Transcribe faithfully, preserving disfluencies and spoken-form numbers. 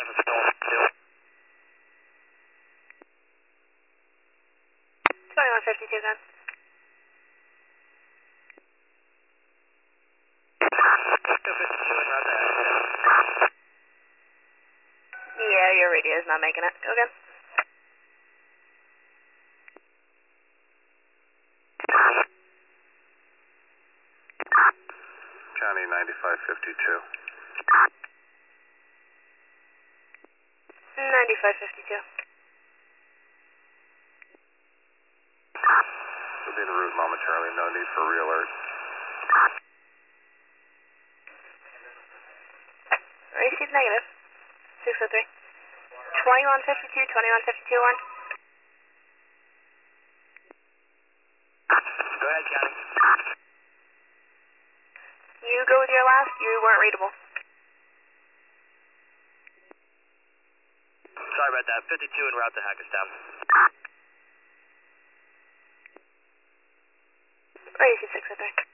five is still two. twenty-one fifty-two, then. two fifty-two and route to Hagerstown. Yeah, your radio is not making it. Go again. County ninety-five fifty-two. ninety-five fifty-two. We'll be en route momentarily, no need for re-alert. Receive negative. six oh three. twenty-one fifty-two, twenty-one fifty-two, one. Go ahead, County. You go with your last, you weren't readable. Sorry about that. fifty-two en route to Hagerstown. Receive six oh three.